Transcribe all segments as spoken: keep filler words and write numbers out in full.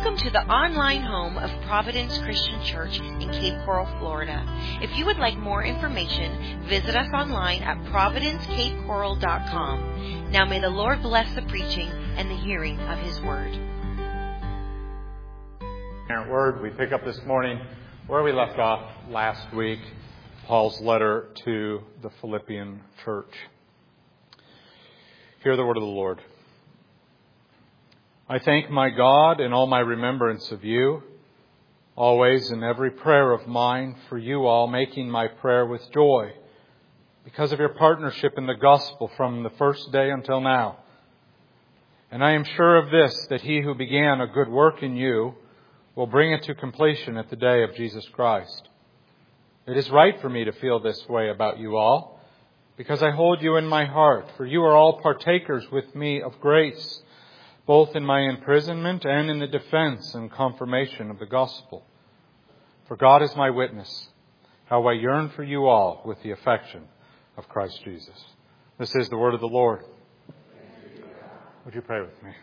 Welcome to the online home of Providence Christian Church in Cape Coral, Florida. If you would like more information, visit us online at providence cape coral dot com. Now may the Lord bless the preaching and the hearing of His Word. Word, we pick up this morning where we left off last week, Paul's letter to the Philippian church. Hear the word of the Lord. I thank my God in all my remembrance of you, always in every prayer of mine for you all, making my prayer with joy, because of your partnership in the gospel from the first day until now. And I am sure of this, that he who began a good work in you will bring it to completion at the day of Jesus Christ. It is right for me to feel this way about you all, because I hold you in my heart, for you are all partakers with me of grace, both in my imprisonment and in the defense and confirmation of the gospel. For God is my witness, how I yearn for you all with the affection of Christ Jesus. This is the word of the Lord. Would you pray with me?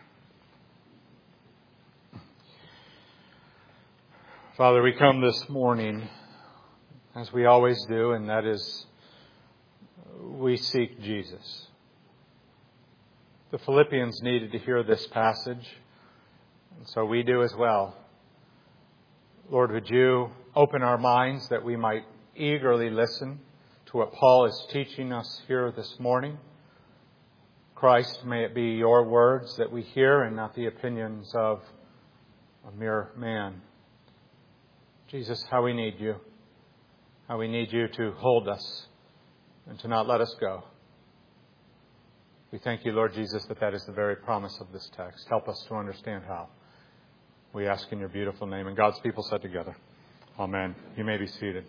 Father, we come this morning, as we always do, and that is, we seek Jesus. The Philippians needed to hear this passage, and so we do as well. Lord, would you open our minds that we might eagerly listen to what Paul is teaching us here this morning. Christ, may it be your words that we hear and not the opinions of a mere man. Jesus, how we need you. How we need you to hold us and to not let us go. We thank you, Lord Jesus, that that is the very promise of this text. Help us to understand how. We ask in your beautiful name. And God's people said together, Amen. You may be seated.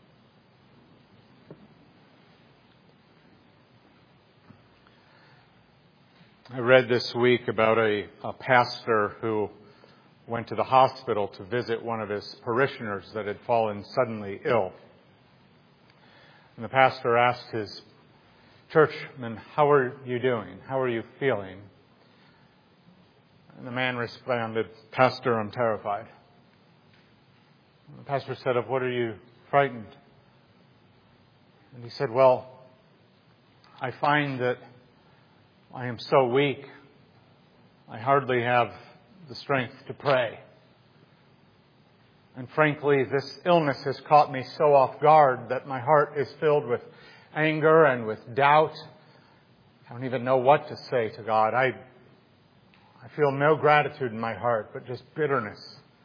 I read this week about a, a pastor who went to the hospital to visit one of his parishioners that had fallen suddenly ill. And the pastor asked his churchman, how are you doing? How are you feeling? And the man responded, Pastor, I'm terrified. And the pastor said, of what are you frightened? And he said, well, I find that I am so weak, I hardly have the strength to pray. And frankly, this illness has caught me so off guard that my heart is filled with anger and with doubt. I don't even know what to say to God. I, I feel no gratitude in my heart, but just bitterness.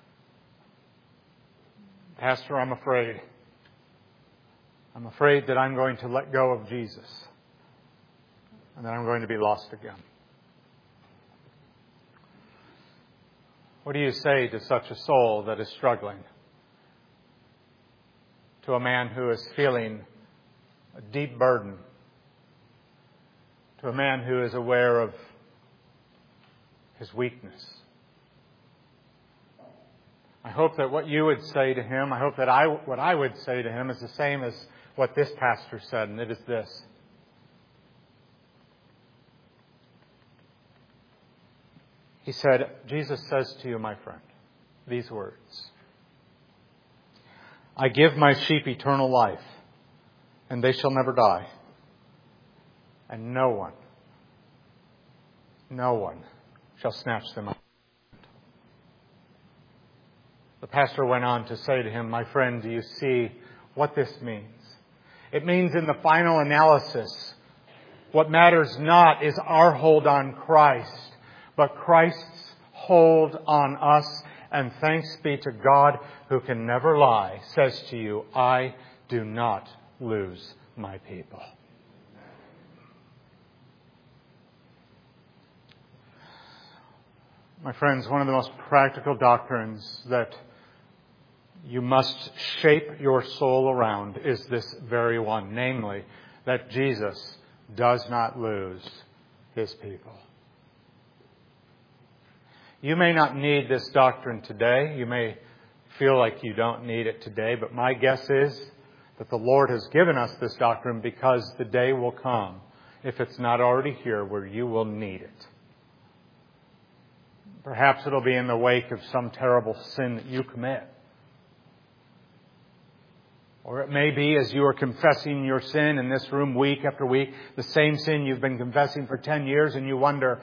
Pastor, I'm afraid. I'm afraid that I'm going to let go of Jesus and that I'm going to be lost again. What do you say to such a soul that is struggling? To a man who is feeling a deep burden, to a man who is aware of his weakness. I hope that what you would say to him, I hope that I, what I would say to him is the same as what this pastor said, and it is this. He said, Jesus says to you, my friend, these words, I give my sheep eternal life, and they shall never die. And no one, no one shall snatch them out. The pastor went on to say to him, my friend, do you see what this means? It means in the final analysis, what matters not is our hold on Christ, but Christ's hold on us. And thanks be to God who can never lie, says to you, I do not lose my people. My friends, one of the most practical doctrines that you must shape your soul around is this very one, namely, that Jesus does not lose his people. You may not need this doctrine today. You may feel like you don't need it today, but my guess is that the Lord has given us this doctrine because the day will come, if it's not already here, where you will need it. Perhaps it'll be in the wake of some terrible sin that you commit. Or it may be as you are confessing your sin in this room week after week, the same sin you've been confessing for ten years, and you wonder,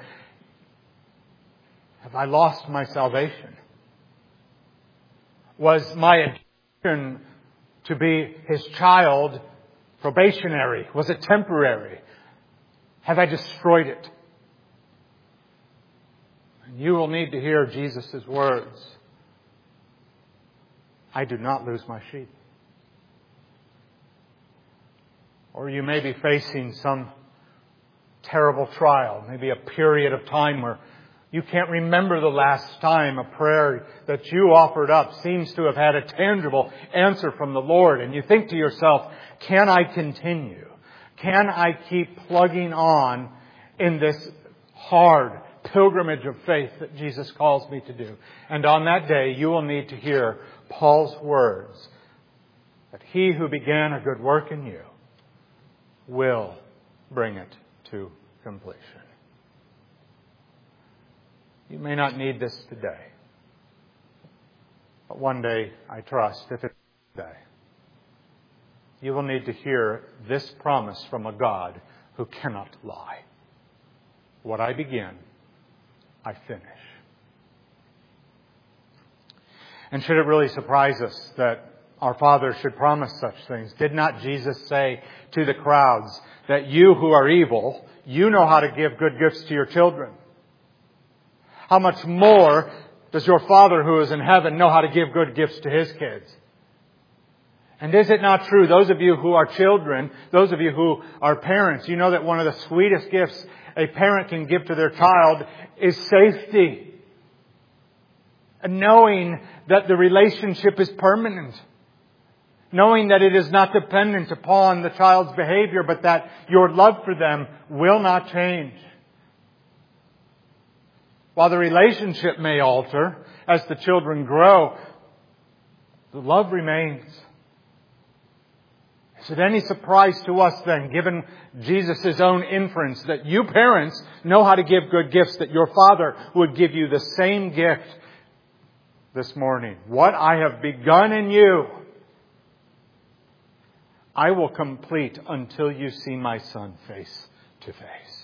have I lost my salvation? Was my addiction to be His child probationary? Was it temporary? Have I destroyed it? And you will need to hear Jesus' words. I do not lose my sheep. Or you may be facing some terrible trial, maybe a period of time where you can't remember the last time a prayer that you offered up seems to have had a tangible answer from the Lord. And you think to yourself, can I continue? Can I keep plugging on in this hard pilgrimage of faith that Jesus calls me to do? And on that day, you will need to hear Paul's words that He who began a good work in you will bring it to completion. You may not need this today, but one day, I trust, if it's today, you will need to hear this promise from a God who cannot lie. What I begin, I finish. And should it really surprise us that our Father should promise such things? Did not Jesus say to the crowds that you who are evil, you know how to give good gifts to your children? How much more does your Father who is in heaven know how to give good gifts to His kids? And is it not true, those of you who are children, those of you who are parents, you know that one of the sweetest gifts a parent can give to their child is safety. And knowing that the relationship is permanent. Knowing that it is not dependent upon the child's behavior, but that your love for them will not change. While the relationship may alter as the children grow, the love remains. Is it any surprise to us then, given Jesus' own inference, that you parents know how to give good gifts, that your Father would give you the same gift this morning? What I have begun in you, I will complete until you see my Son face to face.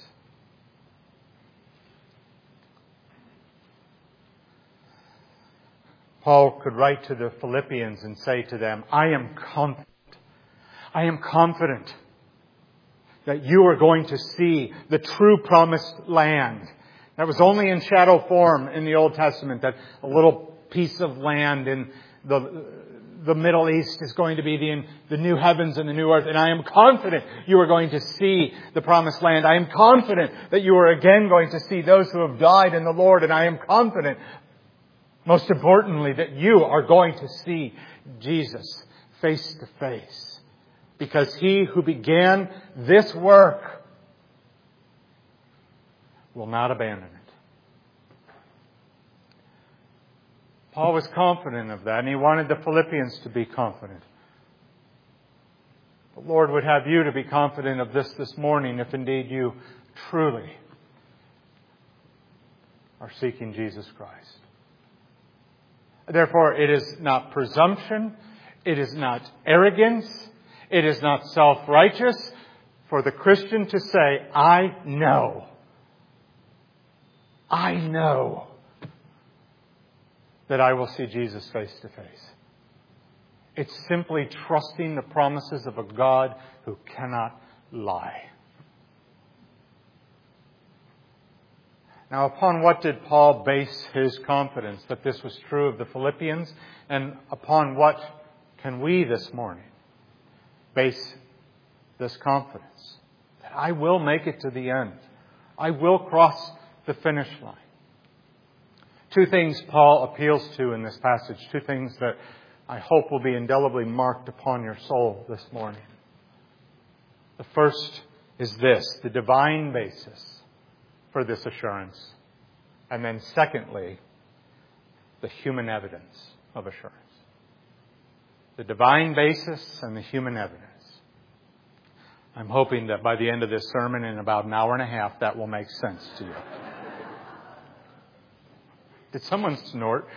Paul could write to the Philippians and say to them, I am confident, I am confident that you are going to see the true promised land. That was only in shadow form in the Old Testament, that a little piece of land in the the Middle East is going to be the, the new heavens and the new earth. And I am confident you are going to see the promised land. I am confident that you are again going to see those who have died in the Lord. And I am confident, most importantly, that you are going to see Jesus face to face. Because He who began this work will not abandon it. Paul was confident of that, and he wanted the Philippians to be confident. The Lord would have you to be confident of this this morning, if indeed you truly are seeking Jesus Christ. Therefore, it is not presumption, it is not arrogance, it is not self-righteous for the Christian to say, I know. I know that I will see Jesus face to face. It's simply trusting the promises of a God who cannot lie. Now, upon what did Paul base his confidence that this was true of the Philippians? And upon what can we this morning base this confidence? That I will make it to the end. I will cross the finish line. Two things Paul appeals to in this passage. Two things that I hope will be indelibly marked upon your soul this morning. The first is this, the divine basis for this assurance. And then secondly, the human evidence of assurance. The divine basis and the human evidence. I'm hoping that by the end of this sermon, in about an hour and a half, that will make sense to you. Did someone snort?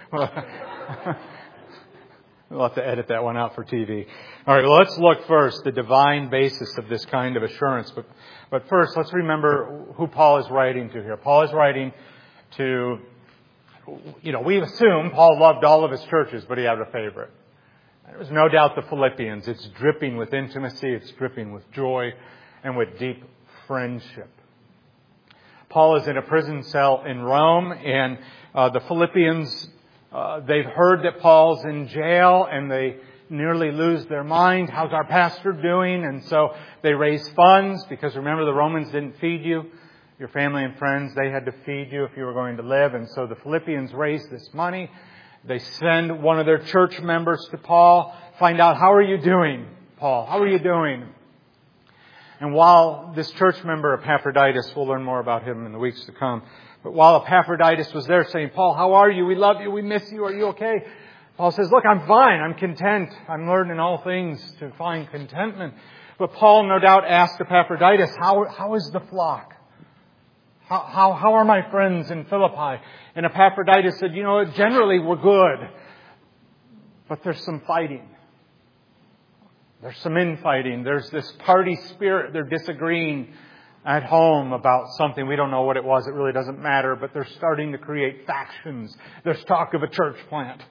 We'll have to edit that one out for T V. All right, well, let's look first, the divine basis of this kind of assurance. But, but first, let's remember who Paul is writing to here. Paul is writing to, you know, we assume Paul loved all of his churches, but he had a favorite. There's no doubt the Philippians. It's dripping with intimacy. It's dripping with joy and with deep friendship. Paul is in a prison cell in Rome, and uh, the Philippians, uh, they've heard that Paul's in jail, and they nearly lose their mind. How's our pastor doing? And so they raise funds, because remember, the Romans didn't feed you. Your family and friends, they had to feed you if you were going to live. And so the Philippians raise this money. They send one of their church members to Paul, find out, how are you doing, Paul? How are you doing? And while this church member, Epaphroditus, we'll learn more about him in the weeks to come, but while Epaphroditus was there saying, Paul, how are you? We love you. We miss you. Are you okay? Paul says, look, I'm fine. I'm content. I'm learning all things to find contentment. But Paul, no doubt, asked Epaphroditus, how, how is the flock? How, how, how are my friends in Philippi? And Epaphroditus said, you know, generally we're good. But there's some fighting. There's some infighting. There's this party spirit. They're disagreeing at home about something. We don't know what it was. It really doesn't matter. But they're starting to create factions. There's talk of a church plant.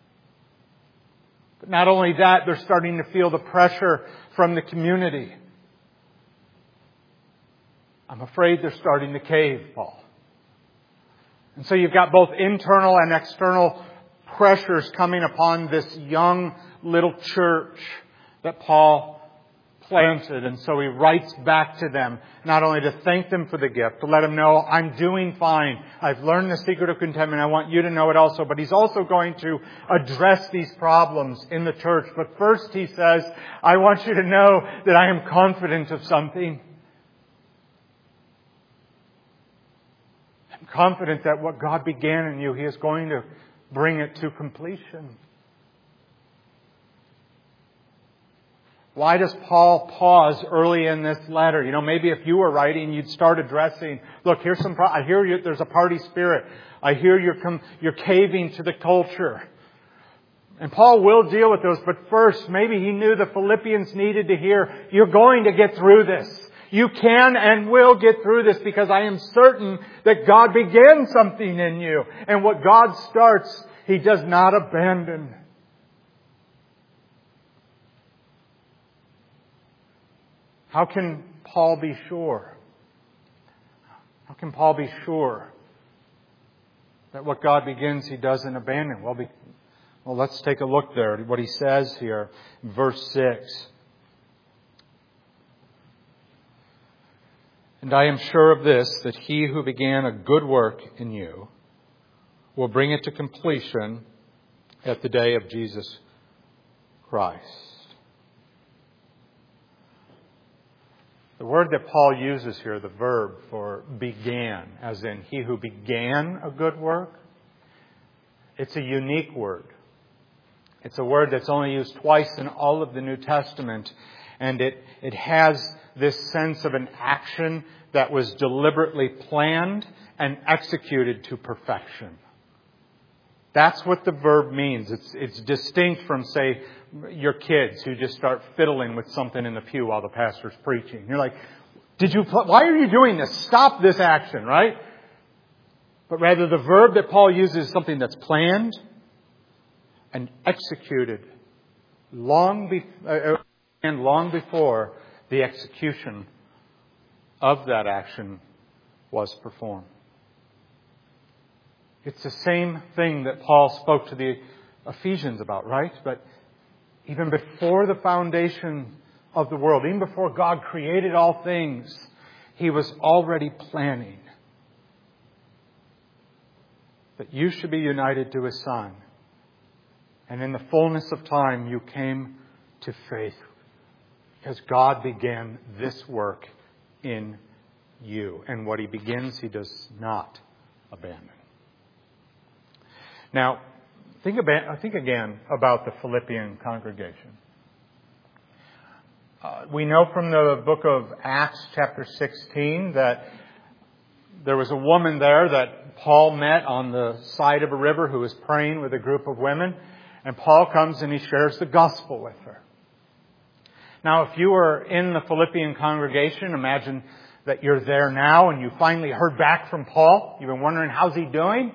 But not only that, they're starting to feel the pressure from the community. I'm afraid they're starting to cave, Paul. And so you've got both internal and external pressures coming upon this young little church that Paul planted. And so he writes back to them, not only to thank them for the gift, to let them know, I'm doing fine. I've learned the secret of contentment. I want you to know it also. But he's also going to address these problems in the church. But first he says, I want you to know that I am confident of something. I'm confident that what God began in you, He is going to bring it to completion. Why does Paul pause early in this letter? You know, maybe if you were writing, you'd start addressing, look, here's some, pro- I hear you, there's a party spirit. I hear you're, com- you're caving to the culture. And Paul will deal with those, but first, maybe he knew the Philippians needed to hear, you're going to get through this. You can and will get through this, because I am certain that God began something in you. And what God starts, He does not abandon. How can Paul be sure? How can Paul be sure that what God begins, He doesn't abandon? Well, be, well, let's take a look there at what he says here, verse six. And I am sure of this, that He who began a good work in you will bring it to completion at the day of Jesus Christ. The word that Paul uses here, the verb for began, as in he who began a good work, it's a unique word. It's a word that's only used twice in all of the New Testament, and it, it has this sense of an action that was deliberately planned and executed to perfection. That's what the verb means. It's, it's distinct from, say, your kids who just start fiddling with something in the pew while the pastor's preaching. You're like, "Did you? Why are you doing this? Stop this action!" Right? But rather, the verb that Paul uses is something that's planned and executed long be, uh, and long before the execution of that action was performed. It's the same thing that Paul spoke to the Ephesians about, right? But even before the foundation of the world, even before God created all things, He was already planning that you should be united to His Son. And in the fullness of time, you came to faith, because God began this work in you. And what He begins, He does not abandon. Now, think, about, think again about the Philippian congregation. Uh, we know from the book of Acts chapter sixteen that there was a woman there that Paul met on the side of a river who was praying with a group of women. And Paul comes and he shares the gospel with her. Now, if you were in the Philippian congregation, imagine that you're there now and you finally heard back from Paul. You've been wondering, how's he doing?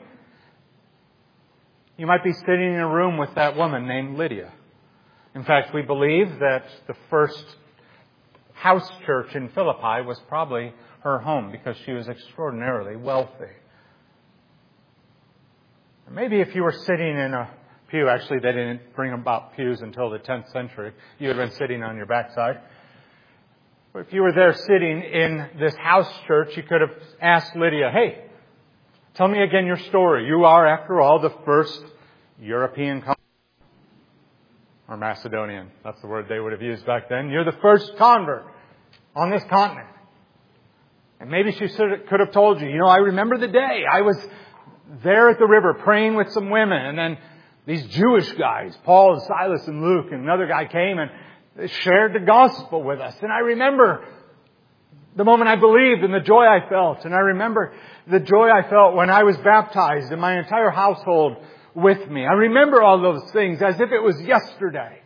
You might be sitting in a room with that woman named Lydia. In fact, we believe that the first house church in Philippi was probably her home because she was extraordinarily wealthy. Maybe if you were sitting in a pew, actually they didn't bring about pews until the tenth century. You would have been sitting on your backside. But if you were there sitting in this house church, you could have asked Lydia, hey, tell me again your story. You are, after all, the first European convert. Or Macedonian. That's the word they would have used back then. You're the first convert on this continent. And maybe she could have told you, you know, I remember the day I was there at the river praying with some women. And then these Jewish guys, Paul and Silas and Luke, and another guy came and they shared the gospel with us. And I remember the moment I believed and the joy I felt. And I remember the joy I felt when I was baptized and my entire household with me. I remember all those things as if it was yesterday.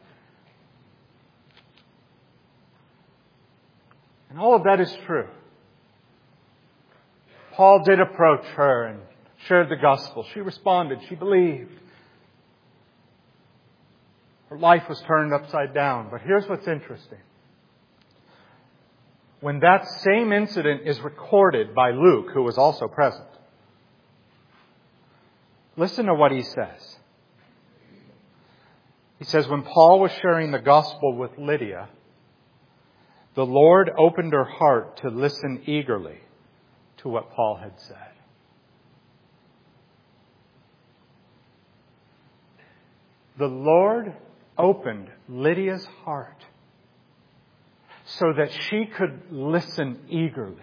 And all of that is true. Paul did approach her and shared the gospel. She responded. She believed. Her life was turned upside down. But here's what's interesting. When that same incident is recorded by Luke, who was also present, listen to what he says. He says, when Paul was sharing the gospel with Lydia, the Lord opened her heart to listen eagerly to what Paul had said. The Lord opened Lydia's heart so that she could listen eagerly.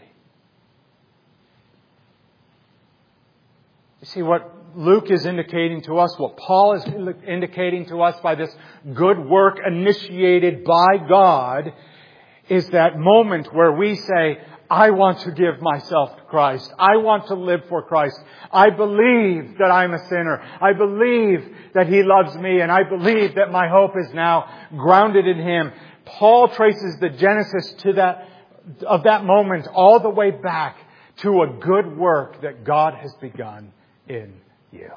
You see, what Luke is indicating to us, what Paul is indicating to us by this good work initiated by God, is that moment where we say, I want to give myself to Christ. I want to live for Christ. I believe that I'm a sinner. I believe that He loves me, and I believe that my hope is now grounded in Him. Paul traces the genesis to that, of that moment all the way back to a good work that God has begun in you.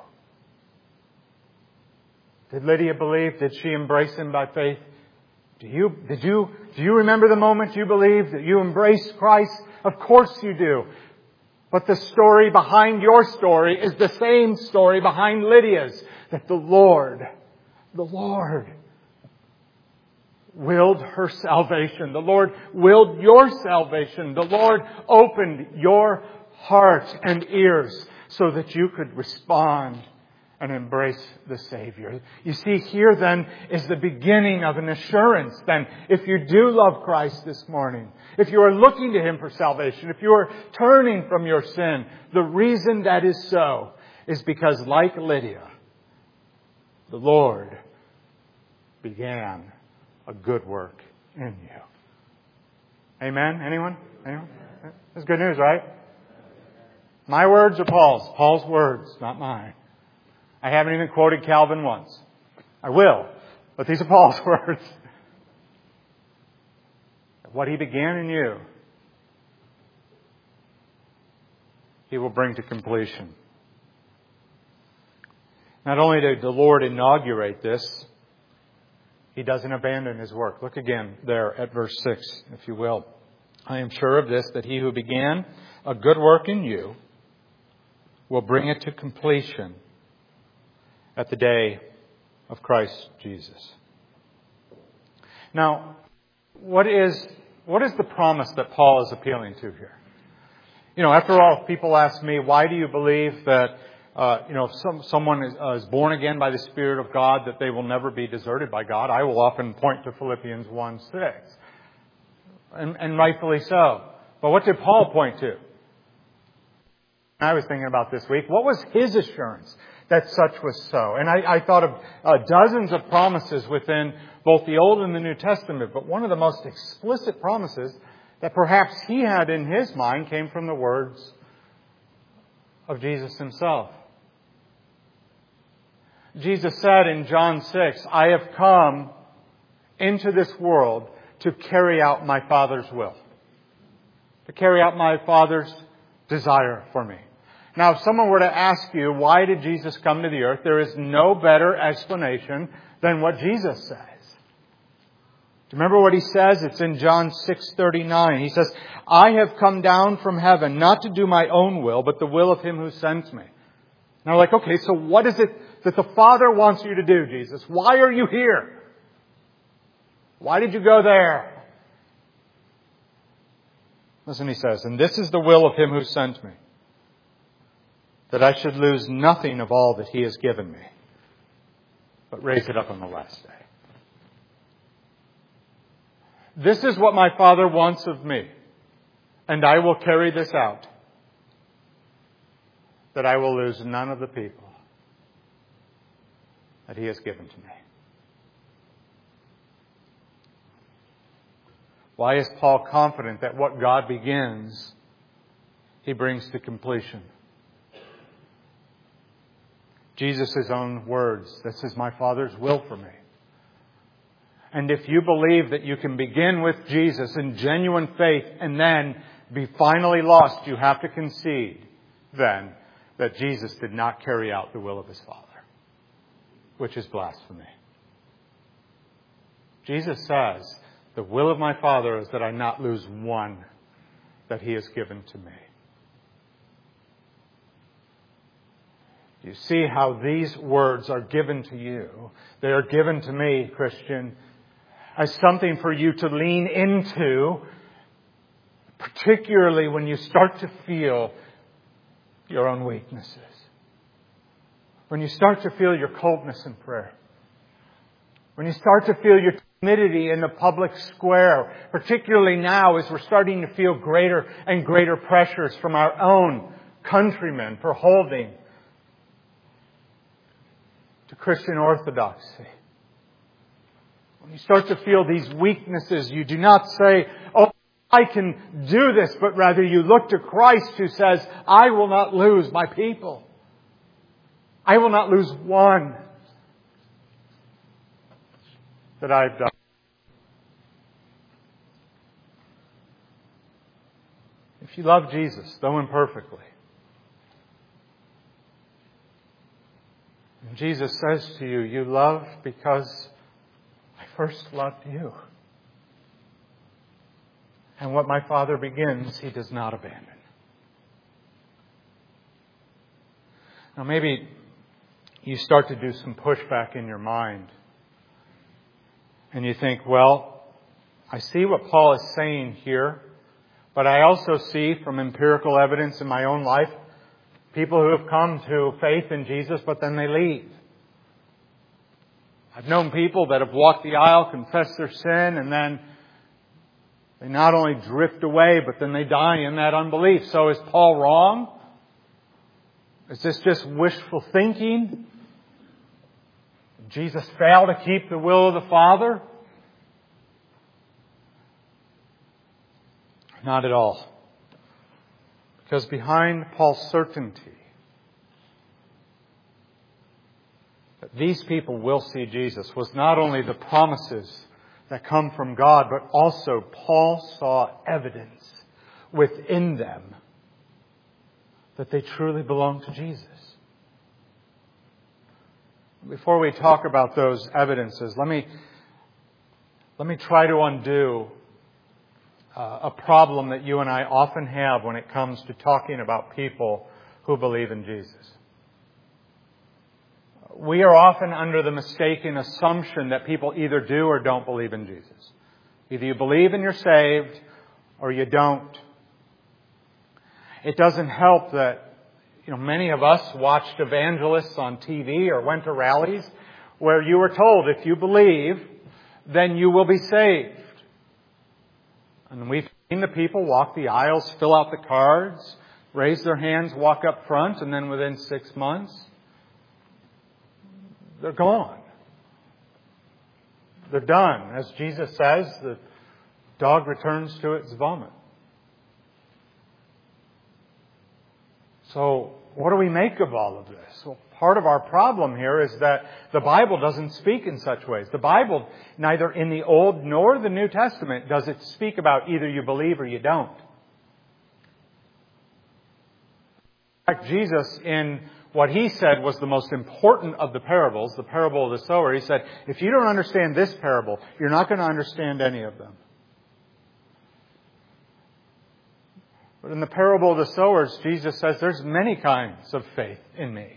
Did Lydia believe? Did she embrace Him by faith? Do you, did you, do you remember the moment you believed that you embraced Christ? Of course you do. But the story behind your story is the same story behind Lydia's. That the Lord, the Lord willed her salvation. The Lord willed your salvation. The Lord opened your heart and ears so that you could respond and embrace the Savior. You see, here then is the beginning of an assurance. Then, if you do love Christ this morning, if you are looking to Him for salvation, if you are turning from your sin, the reason that is so is because, like Lydia, the Lord began a good work in you. Amen? Anyone? Anyone? That's good news, right? My words are Paul's. Paul's words, not mine. I haven't even quoted Calvin once. I will, but these are Paul's words. What He began in you, He will bring to completion. Not only did the Lord inaugurate this, He doesn't abandon His work. Look again there at verse six, if you will. I am sure of this, that He who began a good work in you will bring it to completion at the day of Christ Jesus. Now, what is what is the promise that Paul is appealing to here? You know, after all, people ask me, why do you believe that uh, you know some, someone is, uh, is born again by the Spirit of God, that they will never be deserted by God? I will often point to Philippians one six, and, and rightfully so. But what did Paul point to? I was thinking about this week. What was his assurance that such was so? And I, I thought of uh, dozens of promises within both the Old and the New Testament. But one of the most explicit promises that perhaps he had in his mind came from the words, a of Jesus Himself. Jesus said in John six, I have come into this world to carry out my Father's will. To carry out my Father's desire for me. Now, if someone were to ask you, why did Jesus come to the earth? There is no better explanation than what Jesus says. Do you remember what He says? It's in John six thirty-nine. He says, I have come down from heaven not to do my own will, but the will of Him who sent me. Now, like, okay, so what is it that the Father wants you to do, Jesus? Why are you here? Why did you go there? Listen, He says, and this is the will of Him who sent me, that I should lose nothing of all that He has given me, but raise it up on the last day. This is what my Father wants of me, and I will carry this out, that I will lose none of the people that He has given to me. Why is Paul confident that what God begins, He brings to completion? Jesus' own words, this is my Father's will for me. And if you believe that you can begin with Jesus in genuine faith and then be finally lost, you have to concede then that Jesus did not carry out the will of His Father, which is blasphemy. Jesus says, the will of my Father is that I not lose one that He has given to me. You see how these words are given to you. They are given to me, Christian, as something for you to lean into, particularly when you start to feel your own weaknesses. When you start to feel your coldness in prayer. When you start to feel your timidity in the public square, particularly now as we're starting to feel greater and greater pressures from our own countrymen for holding to Christian orthodoxy. When you start to feel these weaknesses, you do not say, oh, I can do this, but rather you look to Christ who says, I will not lose my people. I will not lose one that I've done. If you love Jesus, though imperfectly, and Jesus says to you, you love because I first loved you. And what my Father begins, He does not abandon. Now maybe you start to do some pushback in your mind. And you think, well, I see what Paul is saying here, but I also see from empirical evidence in my own life, people who have come to faith in Jesus, but then they leave. I've known people that have walked the aisle, confessed their sin, and then they not only drift away, but then they die in that unbelief. So is Paul wrong? Is this just wishful thinking? Did Jesus fail to keep the will of the Father? Not at all. Because behind Paul's certainty that these people will see Jesus was not only the promises that come from God, but also Paul saw evidence within them that they truly belong to Jesus. Before we talk about those evidences, let me let me try to undo uh, a problem that you and I often have when it comes to talking about people who believe in Jesus. We are often under the mistaken assumption that people either do or don't believe in Jesus. Either you believe and you're saved, or you don't. It doesn't help that, you know, many of us watched evangelists on T V or went to rallies where you were told if you believe, then you will be saved. And we've seen the people walk the aisles, fill out the cards, raise their hands, walk up front, and then within six months, they're gone. They're done. As Jesus says, the dog returns to its vomit. So what do we make of all of this? Well, part of our problem here is that the Bible doesn't speak in such ways. The Bible, neither in the Old nor the New Testament, does it speak about either you believe or you don't. In fact, Jesus, in what He said was the most important of the parables, the parable of the sower, He said, if you don't understand this parable, you're not going to understand any of them. But in the parable of the sowers, Jesus says there's many kinds of faith in me.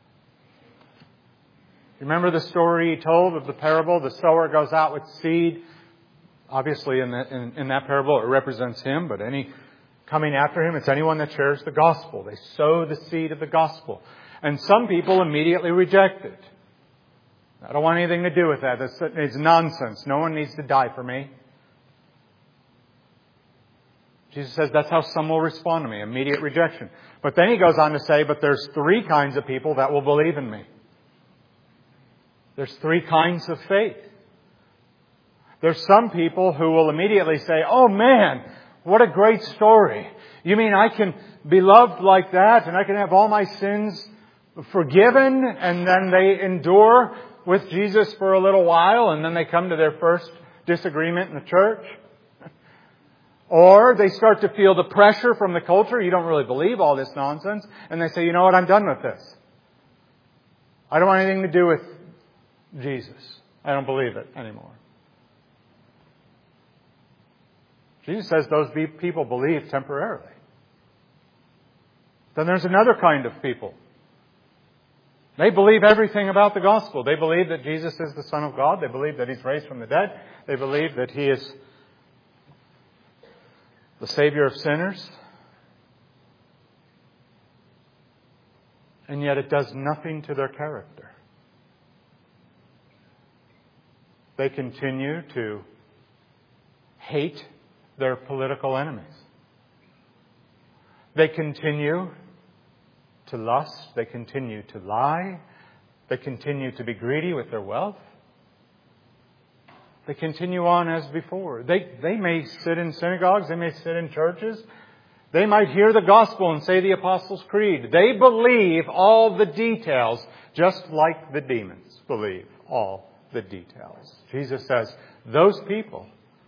You remember the story He told of the parable? The sower goes out with seed. Obviously, in, the, in, in that parable, it represents Him, but any coming after Him, it's anyone that shares the gospel. They sow the seed of the gospel. And some people immediately reject it. I don't want anything to do with that. That's, it's nonsense. No one needs to die for me. Jesus says that's how some will respond to me, immediate rejection. But then He goes on to say, but there's three kinds of people that will believe in me. There's three kinds of faith. There's some people who will immediately say, oh man, what a great story. You mean I can be loved like that and I can have all my sins forgiven, and then they endure with Jesus for a little while and then they come to their first disagreement in the church? Or they start to feel the pressure from the culture. You don't really believe all this nonsense. And they say, you know what, I'm done with this. I don't want anything to do with Jesus. I don't believe it anymore. Jesus says those people believe temporarily. Then there's another kind of people. They believe everything about the gospel. They believe that Jesus is the Son of God. They believe that He's raised from the dead. They believe that He is the Savior of sinners. And yet it does nothing to their character. They continue to hate their political enemies. They continue to lust. They continue to lie. They continue to be greedy with their wealth. They continue on as before. They, they may sit in synagogues. They may sit in churches. They might hear the gospel and say the Apostles' Creed. They believe all the details, just like the demons believe all the details. Jesus says, those people,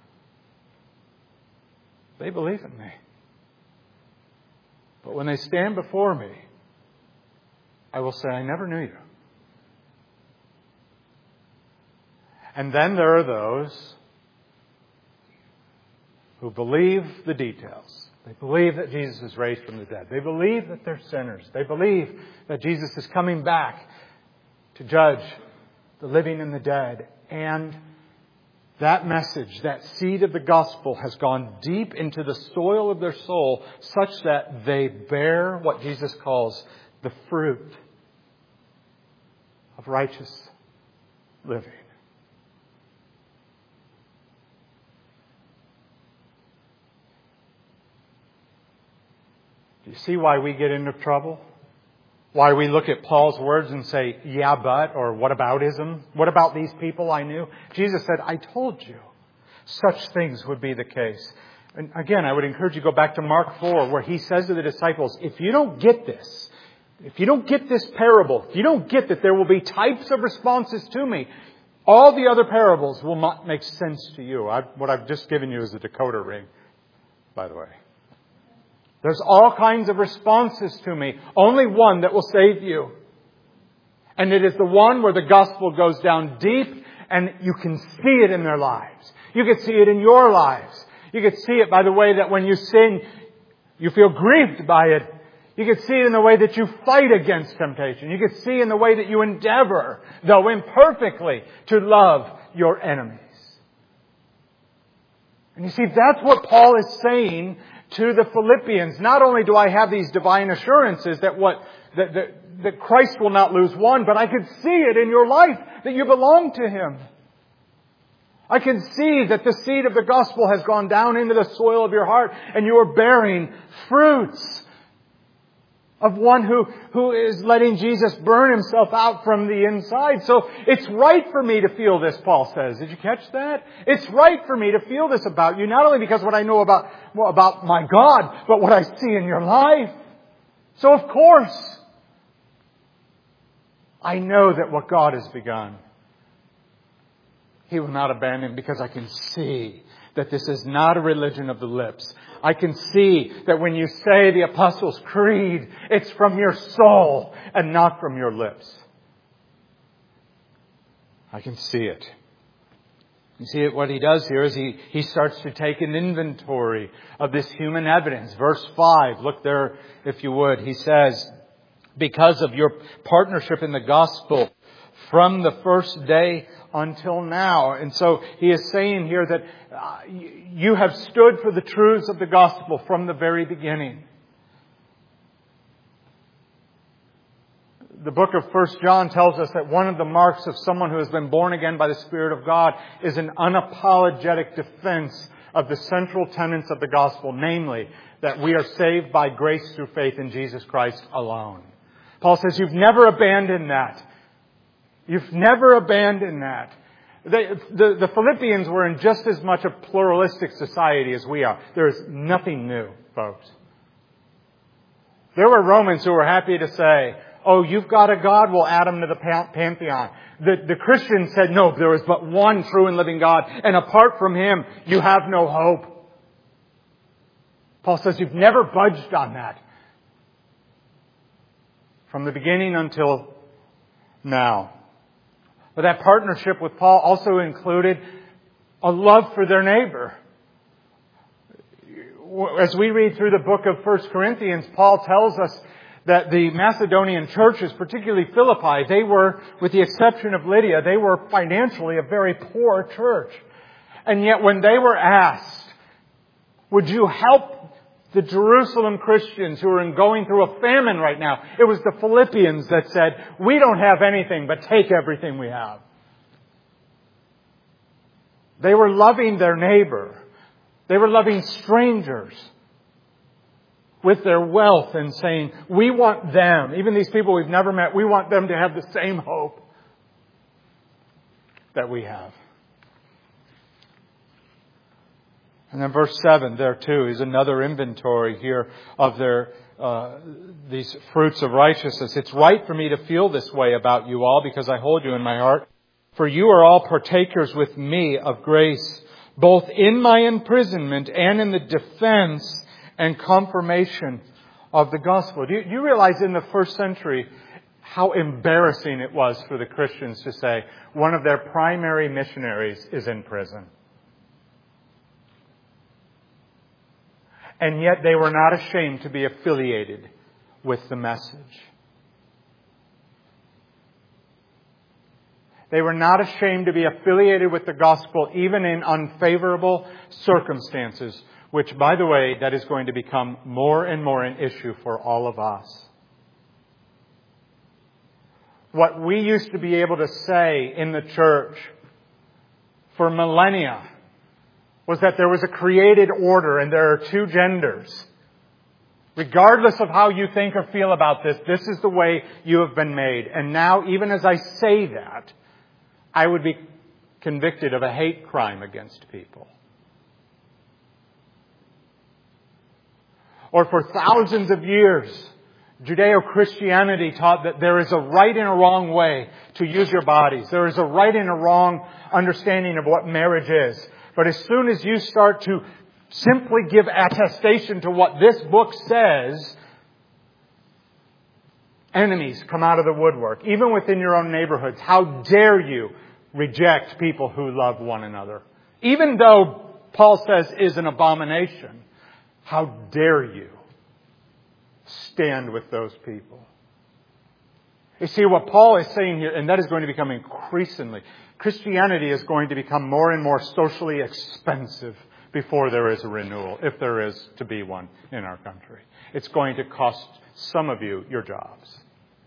they believe in me. But when they stand before me, I will say, I never knew you. And then there are those who believe the details. They believe that Jesus is raised from the dead. They believe that they're sinners. They believe that Jesus is coming back to judge the living and the dead. And that message, that seed of the gospel has gone deep into the soil of their soul such that they bear what Jesus calls the fruit of righteous living. Do you see why we get into trouble? Why we look at Paul's words and say, yeah, but, or what aboutism? What about these people I knew? Jesus said, I told you such things would be the case. And again, I would encourage you to go back to Mark four, where He says to the disciples, if you don't get this, if you don't get this parable, if you don't get that there will be types of responses to me, all the other parables will not make sense to you. I, what I've just given you is a decoder ring, by the way. There's all kinds of responses to me. Only one that will save you. And it is the one where the gospel goes down deep and you can see it in their lives. You can see it in your lives. You can see it by the way that when you sin, you feel grieved by it. You can see it in the way that you fight against temptation. You can see in the way that you endeavor, though imperfectly, to love your enemies. And you see, that's what Paul is saying to the Philippians. Not only do I have these divine assurances that what that, that, that Christ will not lose one, but I can see it in your life that you belong to Him. I can see that the seed of the gospel has gone down into the soil of your heart and you are bearing fruits of one who, who is letting Jesus burn Himself out from the inside. So it's right for me to feel this, Paul says. Did you catch that? It's right for me to feel this about you, not only because what I know about, well, about my God, but what I see in your life. So of course, I know that what God has begun, He will not abandon, because I can see that this is not a religion of the lips. I can see that when you say the Apostles' Creed, it's from your soul and not from your lips. I can see it. You see, what he does here is he, he starts to take an inventory of this human evidence. Verse five, look there if you would. He says, because of your partnership in the gospel from the first day until now. And so he is saying here that uh, you have stood for the truths of the gospel from the very beginning. The book of First John tells us that one of the marks of someone who has been born again by the Spirit of God is an unapologetic defense of the central tenets of the gospel, namely that we are saved by grace through faith in Jesus Christ alone. Paul says, you've never abandoned that. You've never abandoned that. They, the, the Philippians were in just as much a pluralistic society as we are. There is nothing new, folks. There were Romans who were happy to say, oh, you've got a God, we'll add him to the pantheon. The, the Christians said, no, there is but one true and living God, and apart from Him, you have no hope. Paul says, you've never budged on that. From the beginning until now. But that partnership with Paul also included a love for their neighbor. As we read through the book of First Corinthians, Paul tells us that the Macedonian churches, particularly Philippi, they were, with the exception of Lydia, they were financially a very poor church. And yet when they were asked, would you help the Jerusalem Christians who are going through a famine right now? It was the Philippians that said, we don't have anything, but take everything we have. They were loving their neighbor. They were loving strangers with their wealth and saying, we want them, even these people we've never met, we want them to have the same hope that we have. And then verse seven there too is another inventory here of their uh, these fruits of righteousness. It's right for me to feel this way about you all because I hold you in my heart. For you are all partakers with me of grace, both in my imprisonment and in the defense and confirmation of the gospel. Do you, do you realize in the first century how embarrassing it was for the Christians to say one of their primary missionaries is in prison? And yet they were not ashamed to be affiliated with the message. They were not ashamed to be affiliated with the gospel even in unfavorable circumstances, which, by the way, that is going to become more and more an issue for all of us. What we used to be able to say in the church for millennia was that there was a created order and there are two genders. Regardless of how you think or feel about this, this is the way you have been made. And now, even as I say that, I would be convicted of a hate crime against people. Or for thousands of years, Judeo-Christianity taught that there is a right and a wrong way to use your bodies. There is a right and a wrong understanding of what marriage is. But as soon as you start to simply give attestation to what this book says, enemies come out of the woodwork, even within your own neighborhoods. How dare you reject people who love one another? Even though Paul says is an abomination, how dare you stand with those people? You see, what Paul is saying here, and that is going to become increasingly, Christianity is going to become more and more socially expensive before there is a renewal, if there is to be one in our country. It's going to cost some of you your jobs.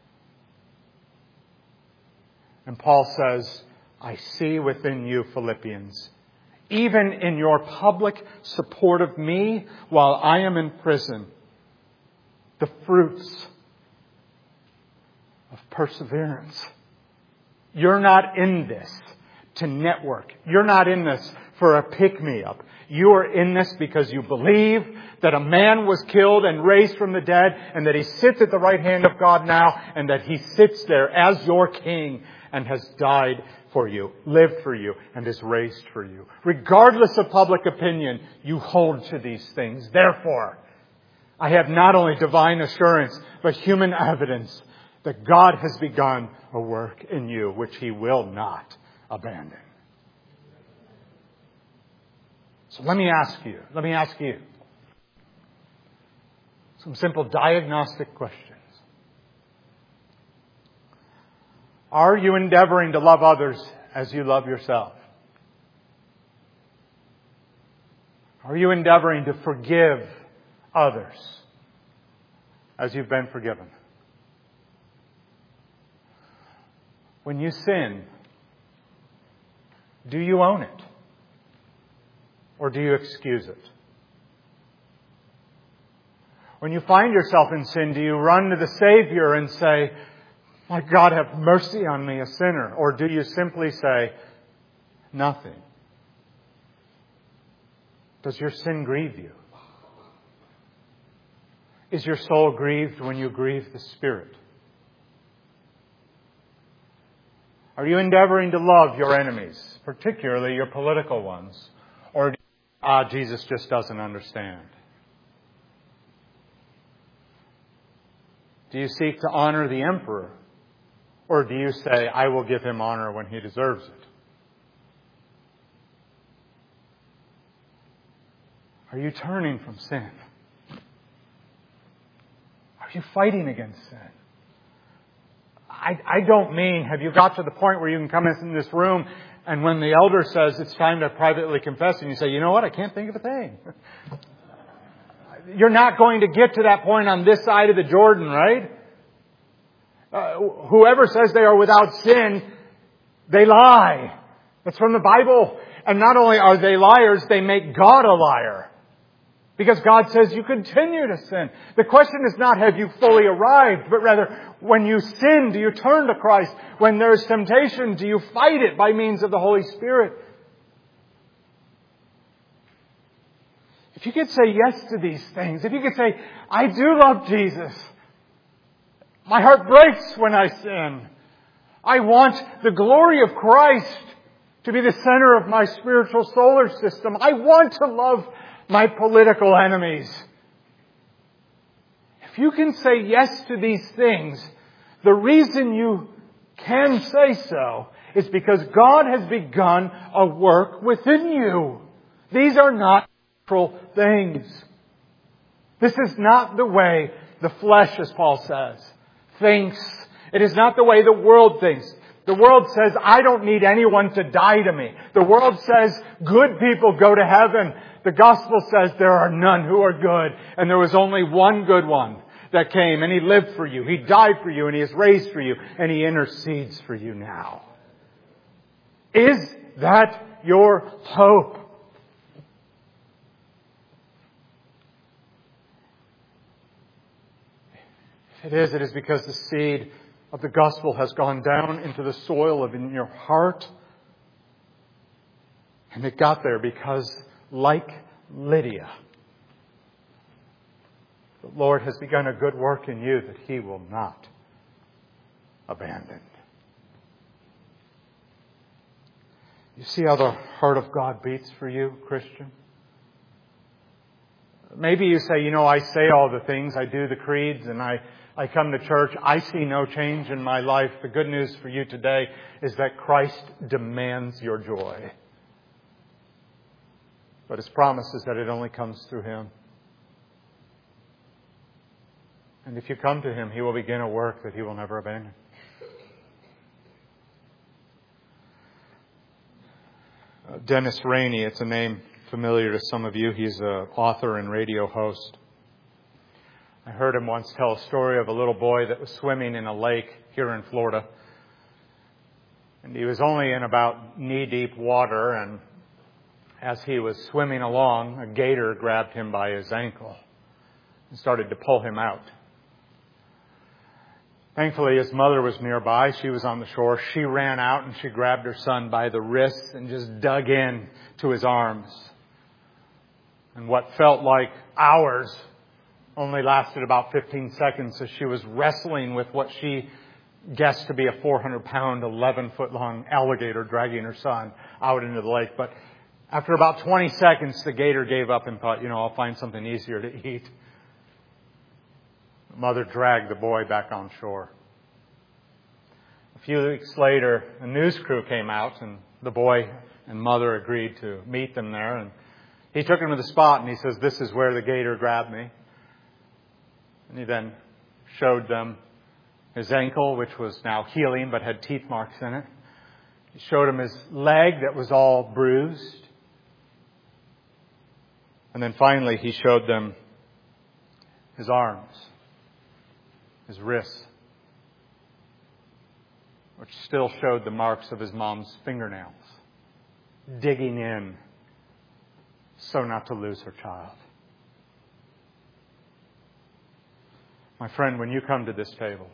And Paul says, I see within you, Philippians, even in your public support of me while I am in prison, the fruits of perseverance. You're not in this to network. You're not in this for a pick-me-up. You are in this because you believe that a man was killed and raised from the dead, and that He sits at the right hand of God now, and that He sits there as your King and has died for you, lived for you, and is raised for you. Regardless of public opinion, you hold to these things. Therefore, I have not only divine assurance, but human evidence that God has begun a work in you which He will not abandon. So let me ask you, let me ask you some simple diagnostic questions. Are you endeavoring to love others as you love yourself? Are you endeavoring to forgive others as you've been forgiven? When you sin, do you own it? Or do you excuse it? When you find yourself in sin, do you run to the Savior and say, "My God, have mercy on me, a sinner"? Or do you simply say, "Nothing"? Does your sin grieve you? Is your soul grieved when you grieve the Spirit? Are you endeavoring to love your enemies, particularly your political ones? Or, ah, Jesus just doesn't understand? Do you seek to honor the emperor? Or do you say, "I will give him honor when he deserves it"? Are you turning from sin? Are you fighting against sin? I, I don't mean, have you got to the point where you can come in this room and when the elder says it's time to privately confess, and you say, "You know what, I can't think of a thing." You're not going to get to that point on this side of the Jordan, right? Uh, whoever says they are without sin, they lie. That's from the Bible. And not only are they liars, they make God a liar. Because God says you continue to sin. The question is not have you fully arrived, but rather when you sin, do you turn to Christ? When there is temptation, do you fight it by means of the Holy Spirit? If you could say yes to these things, if you could say, "I do love Jesus. My heart breaks when I sin. I want the glory of Christ to be the center of my spiritual solar system. I want to love my political enemies." If you can say yes to these things, the reason you can say so is because God has begun a work within you. These are not natural things. This is not the way the flesh, as Paul says, thinks. It is not the way the world thinks. The world says, "I don't need anyone to die to me." The world says, "Good people go to heaven." The gospel says there are none who are good. And there was only one good one that came, and He lived for you. He died for you, and He is raised for you, and He intercedes for you now. Is that your hope? If it is, it is because the seed of the gospel has gone down into the soil of in your heart. And it got there because, like Lydia, the Lord has begun a good work in you that He will not abandon. You see how the heart of God beats for you, Christian? Maybe you say, "You know, I say all the things, I do the creeds, and I I come to church, I see no change in my life." The good news for you today is that Christ demands your joy. But His promise is that it only comes through Him. And if you come to Him, He will begin a work that He will never abandon. Uh, Dennis Rainey, it's a name familiar to some of you. He's an author and radio host. I heard him once tell a story of a little boy that was swimming in a lake here in Florida. And he was only in about knee-deep water, and as he was swimming along, a gator grabbed him by his ankle and started to pull him out. Thankfully, his mother was nearby. She was on the shore. She ran out and she grabbed her son by the wrists and just dug in to his arms. And what felt like hours only lasted about fifteen seconds as she was wrestling with what she guessed to be a four hundred pound, eleven foot long alligator dragging her son out into the lake. But after about twenty seconds, the gator gave up and thought, you know, I'll find something easier to eat. The mother dragged the boy back on shore. A few weeks later, a news crew came out, and the boy and mother agreed to meet them there. And he took them to the spot, and he says, this is where the gator grabbed me. And he then showed them his ankle, which was now healing but had teeth marks in it. He showed him his leg that was all bruised. And then finally he showed them his arms, his wrists, which still showed the marks of his mom's fingernails, digging in so not to lose her child. My friend, when you come to this table,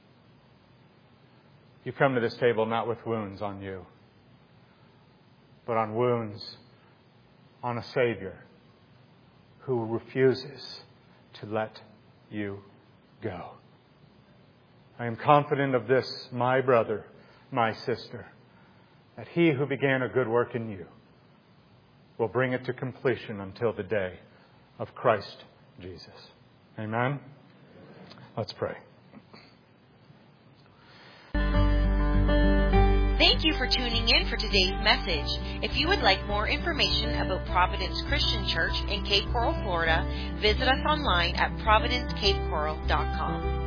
you come to this table not with wounds on you, but on wounds on a Savior who refuses to let you go. I am confident of this, my brother, my sister, that He who began a good work in you will bring it to completion until the day of Christ Jesus. Amen? Let's pray. Thank you for tuning in for today's message. If you would like more information about Providence Christian Church in Cape Coral, Florida, visit us online at providence cape coral dot com.